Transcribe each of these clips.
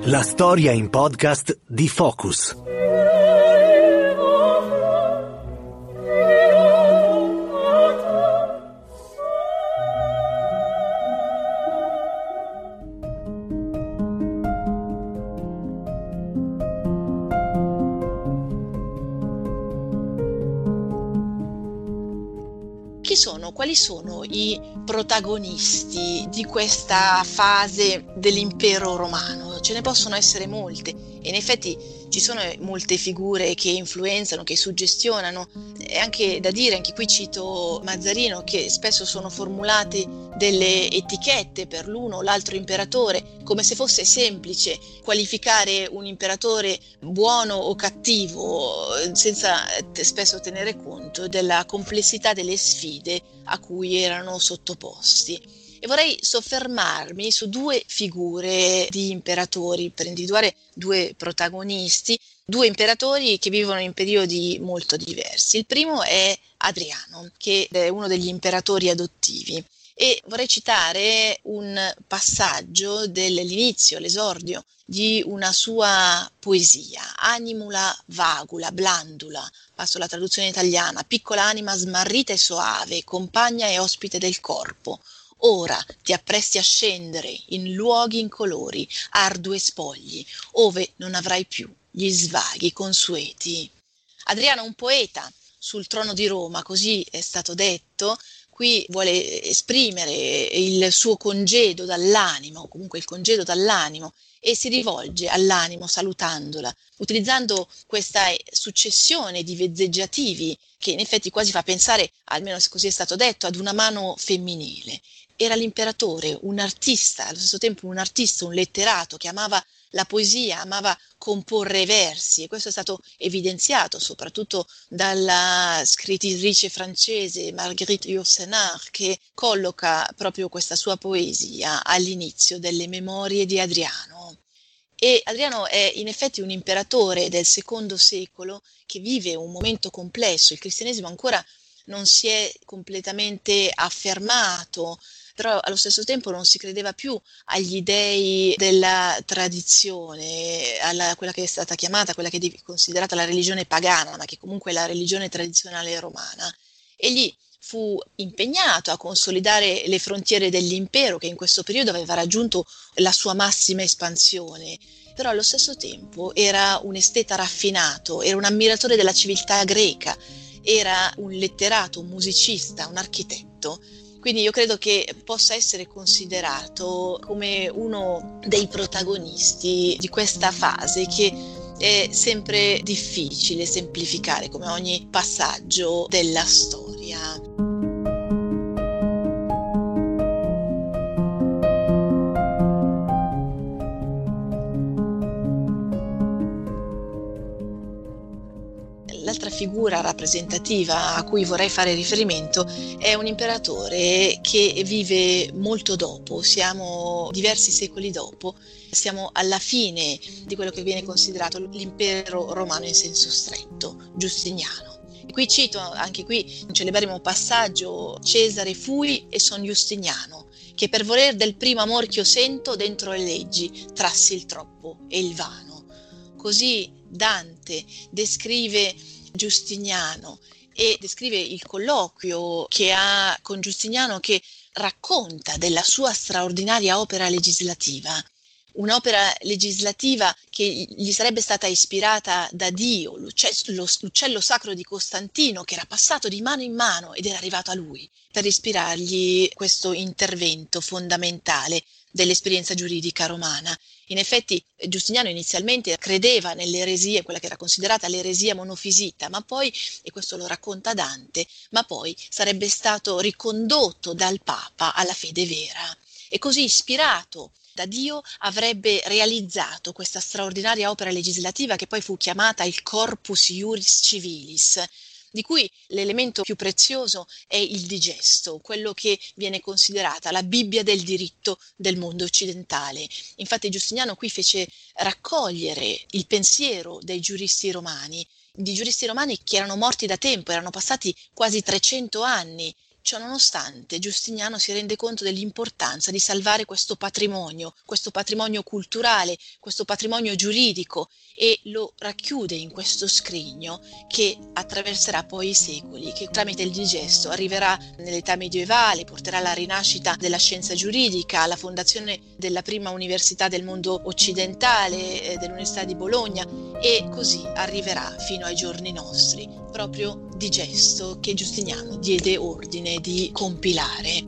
La storia in podcast di Focus. Quali sono i protagonisti di questa fase dell'impero romano? Ce ne possono essere molte e in effetti ci sono molte figure che influenzano, che suggestionano. È anche da dire, anche qui cito Mazzarino, che spesso sono formulate delle etichette per l'uno o l'altro imperatore, come se fosse semplice qualificare un imperatore buono o cattivo, senza spesso tenere conto della complessità delle sfide a cui erano sottoposti. E vorrei soffermarmi su due figure di imperatori, per individuare due protagonisti, due imperatori che vivono in periodi molto diversi. Il primo è Adriano, che è uno degli imperatori adottivi. E vorrei citare un passaggio dell'inizio, l'esordio di una sua poesia, Animula vagula, blandula, passo la traduzione italiana, piccola anima smarrita e soave, compagna e ospite del corpo. Ora ti appresti a scendere in luoghi incolori, ardue spogli, ove non avrai più gli svaghi consueti. Adriano è un poeta sul trono di Roma, così è stato detto. Qui vuole esprimere il suo congedo dall'animo, o comunque il congedo dall'animo, e si rivolge all'animo salutandola, utilizzando questa successione di vezzeggiativi che in effetti quasi fa pensare, almeno se così è stato detto, ad una mano femminile. Era l'imperatore, un artista, allo stesso tempo un artista, un letterato che amava la poesia, amava comporre versi, e questo è stato evidenziato soprattutto dalla scrittrice francese Marguerite Yourcenar, che colloca proprio questa sua poesia all'inizio delle Memorie di Adriano. E Adriano è in effetti un imperatore del secondo secolo che vive un momento complesso. Il cristianesimo ancora non si è completamente affermato, però allo stesso tempo non si credeva più agli dei della tradizione, quella che è stata chiamata, quella che è considerata la religione pagana, ma che comunque è la religione tradizionale romana. Egli fu impegnato a consolidare le frontiere dell'impero, che in questo periodo aveva raggiunto la sua massima espansione, però allo stesso tempo era un esteta raffinato, era un ammiratore della civiltà greca, era un letterato, un musicista, un architetto. Quindi io credo che possa essere considerato come uno dei protagonisti di questa fase che è sempre difficile semplificare, come ogni passaggio della storia. L'altra figura rappresentativa a cui vorrei fare riferimento è un imperatore che vive molto dopo, siamo diversi secoli dopo, siamo alla fine di quello che viene considerato l'impero romano in senso stretto, Giustiniano. E qui cito anche qui un celeberrimo passaggio: Cesare fui e son Giustiniano, che per voler del primo amor ch'io sento dentro le leggi trassi il troppo e il vano. Così Dante descrive Giustiniano e descrive il colloquio che ha con Giustiniano, che racconta della sua straordinaria opera legislativa, un'opera legislativa che gli sarebbe stata ispirata da Dio, l'uccello sacro di Costantino, che era passato di mano in mano ed era arrivato a lui per ispirargli questo intervento fondamentale dell'esperienza giuridica romana. In effetti Giustiniano inizialmente credeva nell'eresia, quella che era considerata l'eresia monofisita, ma poi, e questo lo racconta Dante, ma poi sarebbe stato ricondotto dal Papa alla fede vera. E così, ispirato da Dio, avrebbe realizzato questa straordinaria opera legislativa che poi fu chiamata il Corpus Iuris Civilis, di cui l'elemento più prezioso è il digesto, quello che viene considerata la Bibbia del diritto del mondo occidentale. Infatti Giustiniano qui fece raccogliere il pensiero dei giuristi romani, di giuristi romani che erano morti da tempo, erano passati quasi 300 anni Ciò nonostante, Giustiniano si rende conto dell'importanza di salvare questo patrimonio culturale, questo patrimonio giuridico, e lo racchiude in questo scrigno che attraverserà poi i secoli, che tramite il digesto arriverà nell'età medievale, porterà alla rinascita della scienza giuridica, alla fondazione della prima università del mondo occidentale, dell'Università di Bologna, e così arriverà fino ai giorni nostri, proprio digesto che Giustiniano diede ordine di compilare.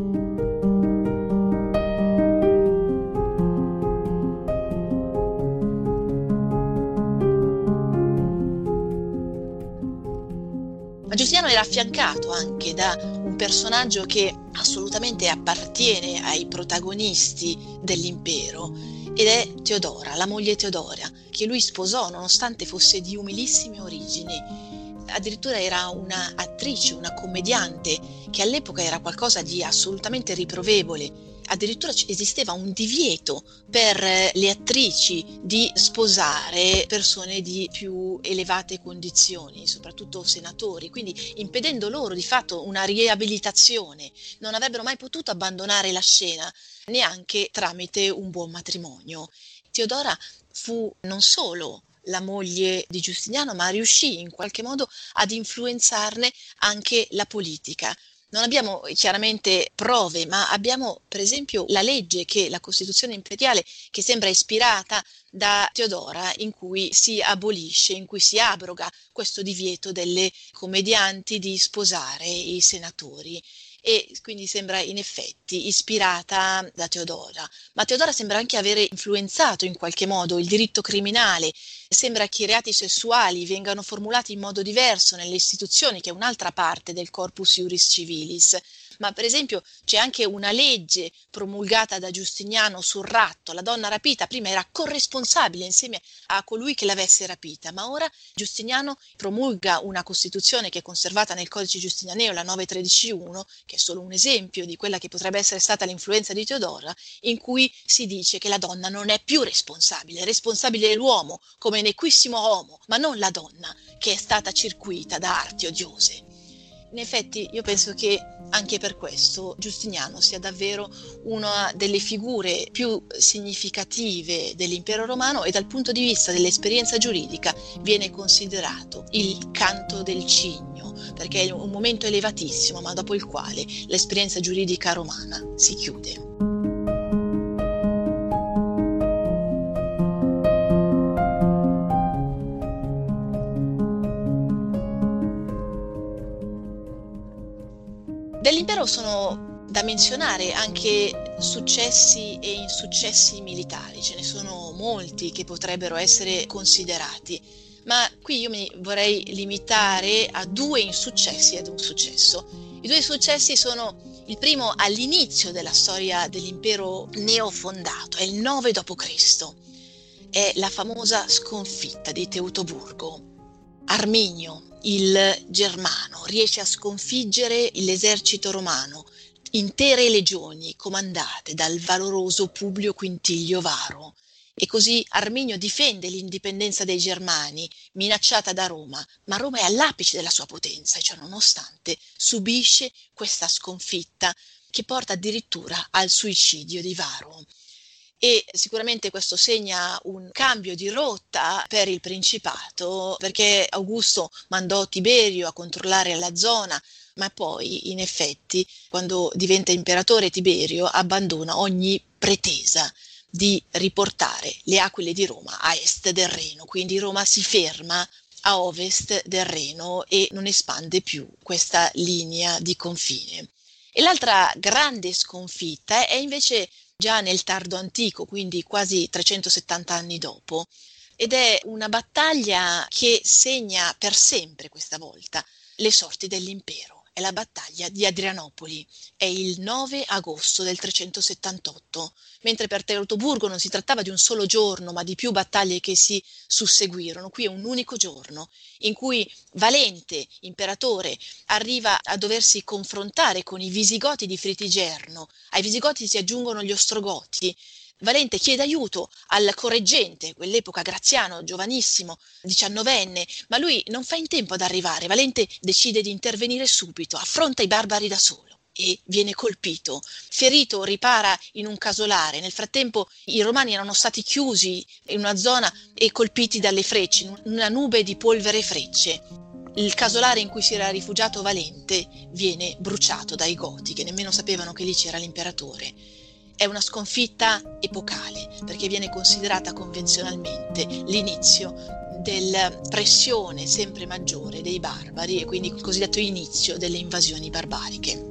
Ma Giustiniano era affiancato anche da un personaggio che assolutamente appartiene ai protagonisti dell'impero, ed è Teodora, la moglie Teodora, che lui sposò nonostante fosse di umilissime origini. Addirittura era una attrice, una commediante, che all'epoca era qualcosa di assolutamente riprovevole. Addirittura esisteva un divieto per le attrici di sposare persone di più elevate condizioni, soprattutto senatori, quindi impedendo loro di fatto una riabilitazione. Non avrebbero mai potuto abbandonare la scena, neanche tramite un buon matrimonio. Teodora fu non solo la moglie di Giustiniano, ma riuscì in qualche modo ad influenzarne anche la politica. Non abbiamo chiaramente prove, ma abbiamo per esempio la legge, la Costituzione imperiale, che sembra ispirata da Teodora, in cui si abolisce, in cui si abroga questo divieto delle commedianti di sposare i senatori. E quindi sembra in effetti ispirata da Teodora. Ma Teodora sembra anche avere influenzato in qualche modo il diritto criminale. Sembra che i reati sessuali vengano formulati in modo diverso nelle istituzioni, che è un'altra parte del corpus iuris civilis. Ma per esempio c'è anche una legge promulgata da Giustiniano sul ratto. La donna rapita prima era corresponsabile insieme a colui che l'avesse rapita, ma ora Giustiniano promulga una Costituzione che è conservata nel Codice Giustinianeo, la 913-1, che è solo un esempio di quella che potrebbe essere stata l'influenza di Teodora, in cui si dice che la donna non è più responsabile, è responsabile l'uomo come nequissimo homo, ma non la donna che è stata circuita da arti odiose. In effetti io penso che anche per questo Giustiniano sia davvero una delle figure più significative dell'impero romano, e dal punto di vista dell'esperienza giuridica viene considerato il canto del cigno, perché è un momento elevatissimo, ma dopo il quale l'esperienza giuridica romana si chiude. Dell'impero sono da menzionare anche successi e insuccessi militari, ce ne sono molti che potrebbero essere considerati, ma qui io mi vorrei limitare a 2 insuccessi ed un successo. I 2 successi sono: il primo all'inizio della storia dell'impero neofondato, è il 9 d.C., è la famosa sconfitta di Teutoburgo. Arminio, il germano, riesce a sconfiggere l'esercito romano, intere legioni comandate dal valoroso Publio Quintilio Varo, e così Arminio difende l'indipendenza dei Germani, minacciata da Roma, ma Roma è all'apice della sua potenza e ciò nonostante subisce questa sconfitta che porta addirittura al suicidio di Varo. E sicuramente questo segna un cambio di rotta per il Principato, perché Augusto mandò Tiberio a controllare la zona, ma poi in effetti quando diventa imperatore Tiberio abbandona ogni pretesa di riportare le aquile di Roma a est del Reno, quindi Roma si ferma a ovest del Reno e non espande più questa linea di confine. E l'altra grande sconfitta è invece già nel tardo antico, quindi quasi 370 anni dopo, ed è una battaglia che segna per sempre questa volta le sorti dell'impero. È la battaglia di Adrianopoli, è il 9 agosto del 378, mentre per Teutoburgo non si trattava di un solo giorno, ma di più battaglie che si susseguirono. Qui è un unico giorno in cui Valente, imperatore, arriva a doversi confrontare con i Visigoti di Fritigerno. Ai Visigoti si aggiungono gli Ostrogoti. Valente chiede aiuto al correggente, quell'epoca Graziano, giovanissimo, 19enne, ma lui non fa in tempo ad arrivare. Valente decide di intervenire subito, affronta i barbari da solo e viene colpito. Ferito ripara in un casolare. Nel frattempo i romani erano stati chiusi in una zona e colpiti dalle frecce, in una nube di polvere e frecce. Il casolare in cui si era rifugiato Valente viene bruciato dai Goti, che nemmeno sapevano che lì c'era l'imperatore. È una sconfitta epocale, perché viene considerata convenzionalmente l'inizio della pressione sempre maggiore dei barbari e quindi il cosiddetto inizio delle invasioni barbariche.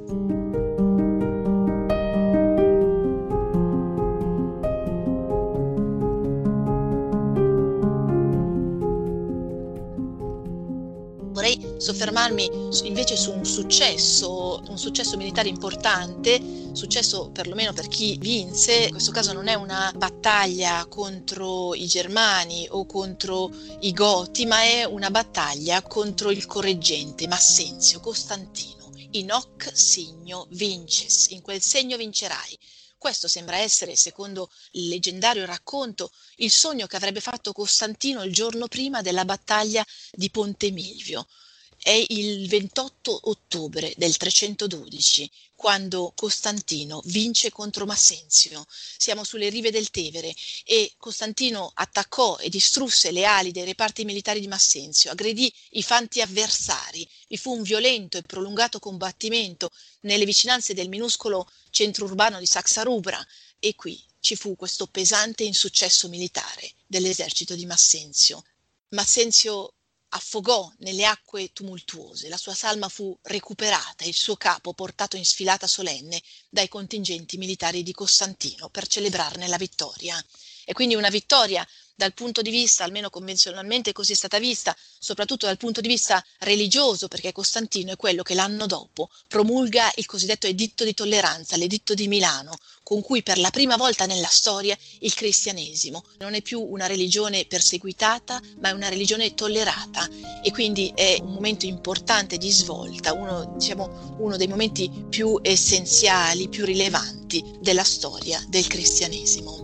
Vorrei soffermarmi invece su un successo militare importante, successo perlomeno per chi vinse. In questo caso non è una battaglia contro i Germani o contro i Goti, ma è una battaglia contro il correggente Massenzio Costantino. In hoc signo vinces, in quel segno vincerai. Questo sembra essere, secondo il leggendario racconto, il sogno che avrebbe fatto Costantino il giorno prima della battaglia di Ponte Milvio. È il 28 ottobre del 312, quando Costantino vince contro Massenzio. Siamo sulle rive del Tevere e Costantino attaccò e distrusse le ali dei reparti militari di Massenzio, aggredì i fanti avversari. Vi fu un violento e prolungato combattimento nelle vicinanze del minuscolo centro urbano di Saxa-Rubra e qui ci fu questo pesante insuccesso militare dell'esercito di Massenzio. Massenzio affogò nelle acque tumultuose, la sua salma fu recuperata e il suo capo portato in sfilata solenne dai contingenti militari di Costantino per celebrarne la vittoria. E quindi una vittoria dal punto di vista, almeno convenzionalmente così è stata vista, soprattutto dal punto di vista religioso, perché Costantino è quello che l'anno dopo promulga il cosiddetto Editto di Tolleranza, l'Editto di Milano, con cui per la prima volta nella storia il cristianesimo non è più una religione perseguitata, ma è una religione tollerata e quindi è un momento importante di svolta, uno dei momenti più essenziali, più rilevanti della storia del cristianesimo.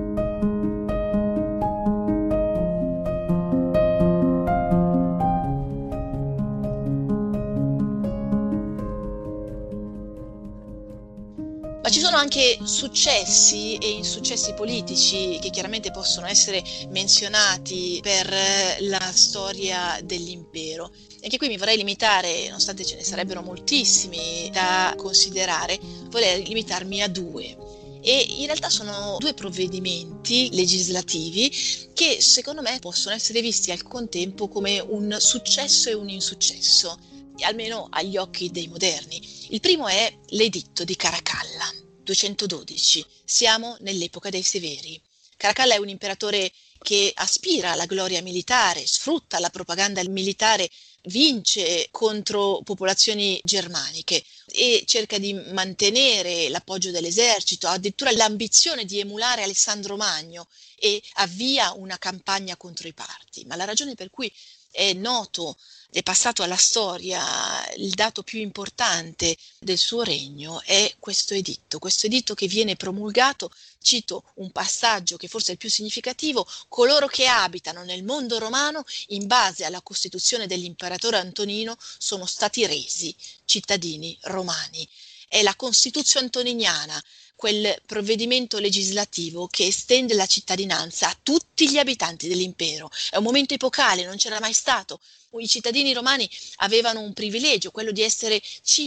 Ma ci sono anche successi e insuccessi politici che chiaramente possono essere menzionati per la storia dell'impero. E anche qui mi vorrei limitare, nonostante ce ne sarebbero moltissimi da considerare, vorrei limitarmi a due. E in realtà sono due provvedimenti legislativi che secondo me possono essere visti al contempo come un successo e un insuccesso, almeno agli occhi dei moderni. Il primo è l'Editto di Caracalla, 212. Siamo nell'epoca dei Severi. Caracalla è un imperatore che aspira alla gloria militare, sfrutta la propaganda militare, vince contro popolazioni germaniche e cerca di mantenere l'appoggio dell'esercito, ha addirittura l'ambizione di emulare Alessandro Magno e avvia una campagna contro i Parti. Ma la ragione per cui è noto, è passato alla storia, il dato più importante del suo regno è questo editto che viene promulgato, cito un passaggio che forse è il più significativo: coloro che abitano nel mondo romano in base alla Costituzione dell'imperatore Antonino sono stati resi cittadini romani. È la Costituzione antoniniana, quel provvedimento legislativo che estende la cittadinanza a tutti gli abitanti dell'impero. È un momento epocale, non c'era mai stato. I cittadini romani avevano un privilegio, quello di essere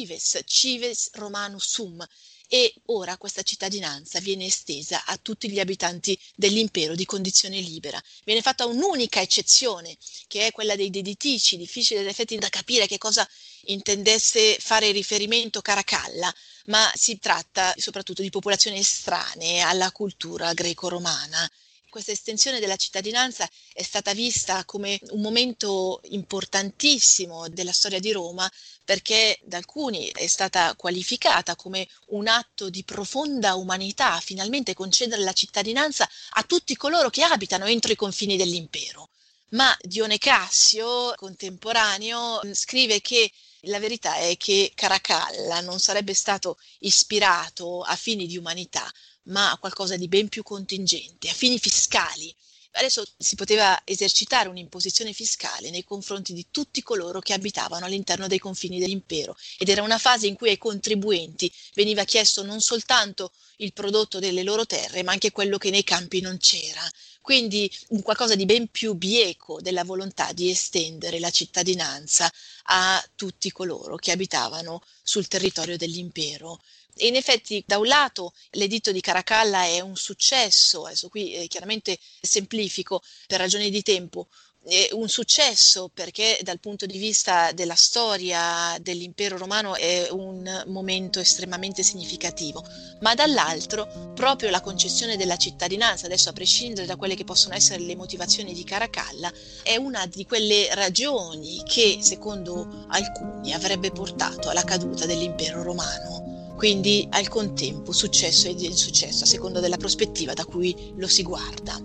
cives romanus sum, e ora questa cittadinanza viene estesa a tutti gli abitanti dell'impero di condizione libera. Viene fatta un'unica eccezione, che è quella dei deditici, difficile in effetti da capire che cosa intendesse fare riferimento Caracalla, ma si tratta soprattutto di popolazioni estranee alla cultura greco-romana. Questa estensione della cittadinanza è stata vista come un momento importantissimo della storia di Roma, perché da alcuni è stata qualificata come un atto di profonda umanità, finalmente concedere la cittadinanza a tutti coloro che abitano entro i confini dell'impero. Ma Dione Cassio, contemporaneo, scrive che La verità è che Caracalla non sarebbe stato ispirato a fini di umanità, ma a qualcosa di ben più contingente, a fini fiscali. Adesso si poteva esercitare un'imposizione fiscale nei confronti di tutti coloro che abitavano all'interno dei confini dell'impero, ed era una fase in cui ai contribuenti veniva chiesto non soltanto il prodotto delle loro terre, ma anche quello che nei campi non c'era. Quindi un qualcosa di ben più bieco della volontà di estendere la cittadinanza a tutti coloro che abitavano sul territorio dell'impero. E in effetti, da un lato, l'editto di Caracalla è un successo, adesso qui chiaramente semplifico per ragioni di tempo, è un successo perché dal punto di vista della storia dell'impero romano è un momento estremamente significativo, ma dall'altro proprio la concessione della cittadinanza, adesso a prescindere da quelle che possono essere le motivazioni di Caracalla, è una di quelle ragioni che secondo alcuni avrebbe portato alla caduta dell'impero romano. Quindi al contempo successo ed insuccesso a seconda della prospettiva da cui lo si guarda.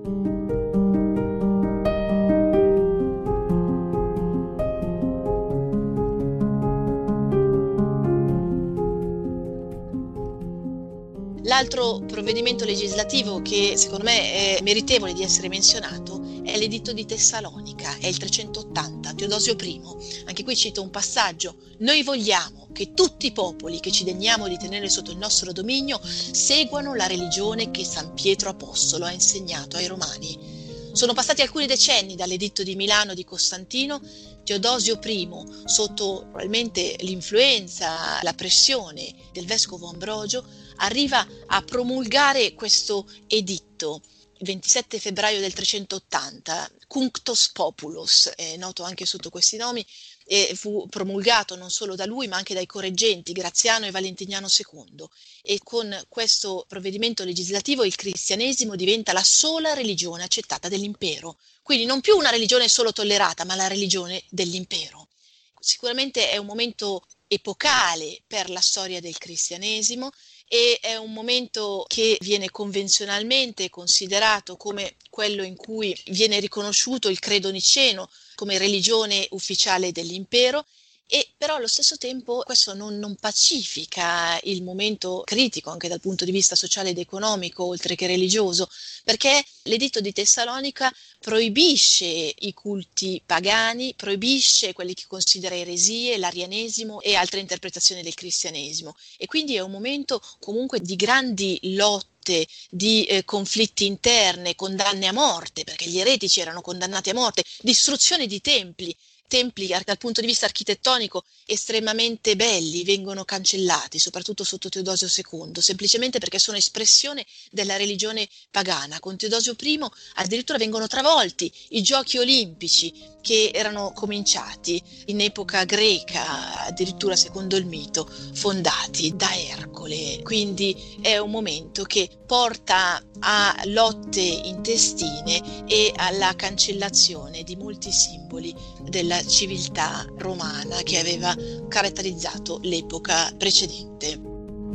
L'altro provvedimento legislativo che secondo me è meritevole di essere menzionato è l'editto di Tessalonica, è il 380, Teodosio I. Anche qui cito un passaggio: noi vogliamo che tutti i popoli che ci degniamo di tenere sotto il nostro dominio seguano la religione che San Pietro Apostolo ha insegnato ai Romani. Sono passati alcuni decenni dall'editto di Milano di Costantino. Teodosio I, sotto probabilmente l'influenza, la pressione del vescovo Ambrogio, arriva a promulgare questo editto il 27 febbraio del 380, Cunctos Populus, è noto anche sotto questi nomi, e fu promulgato non solo da lui ma anche dai correggenti Graziano e Valentiniano II, e con questo provvedimento legislativo il cristianesimo diventa la sola religione accettata dell'impero, quindi non più una religione solo tollerata ma la religione dell'impero. Sicuramente è un momento epocale per la storia del cristianesimo e è un momento che viene convenzionalmente considerato come quello in cui viene riconosciuto il credo niceno come religione ufficiale dell'impero, e però allo stesso tempo questo non pacifica il momento critico anche dal punto di vista sociale ed economico, oltre che religioso, perché l'editto di Tessalonica proibisce i culti pagani, proibisce quelli che considera eresie, l'arianesimo e altre interpretazioni del cristianesimo, e quindi è un momento comunque di grandi lotte, di conflitti interne, condanne a morte, perché gli eretici erano condannati a morte, distruzione di templi dal punto di vista architettonico estremamente belli vengono cancellati, soprattutto sotto Teodosio II, semplicemente perché sono espressione della religione pagana. Con Teodosio I addirittura vengono travolti i giochi olimpici che erano cominciati in epoca greca, addirittura secondo il mito fondati da Ercole. Quindi è un momento che porta a lotte intestine e alla cancellazione di molti simboli della civiltà romana che aveva caratterizzato l'epoca precedente.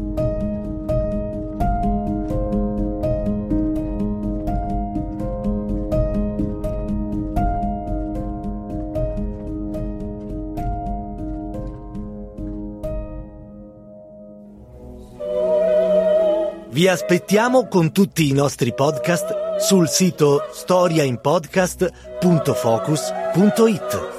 Vi aspettiamo con tutti i nostri podcast sul sito storiainpodcast.focus.it.